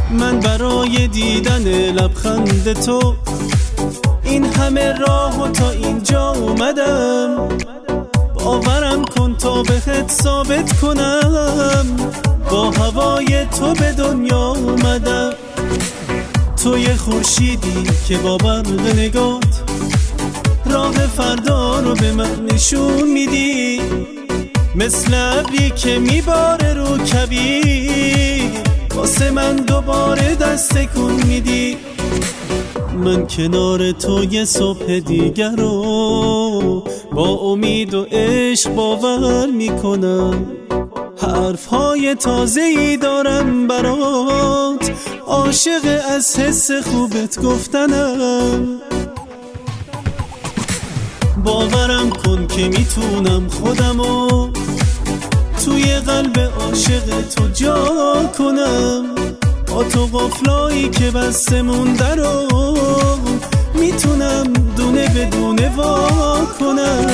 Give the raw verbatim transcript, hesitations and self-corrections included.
من برای دیدن لبخند تو این همه راه و تا اینجا اومدم. باورم کن تا بهت ثابت کنم با هوای تو به دنیا اومدم. تو یه خورشیدی که با برق نگات راه فردا رو به من نشون میدی، مثل ابری که میباره رو کبیر واسه من دوباره دست تکون میدی. من کنار تو یه صبح دیگر رو با امید و عشق باور میکنم. حرفهای تازه‌ای دارم برات، عاشق از حس خوبت گفتنم. باورم کن که میتونم خودمو توی قلب عاشق تو جا کنم. با تو قفلایی که بسته مونده رو میتونم دونه بدونه وا کنم.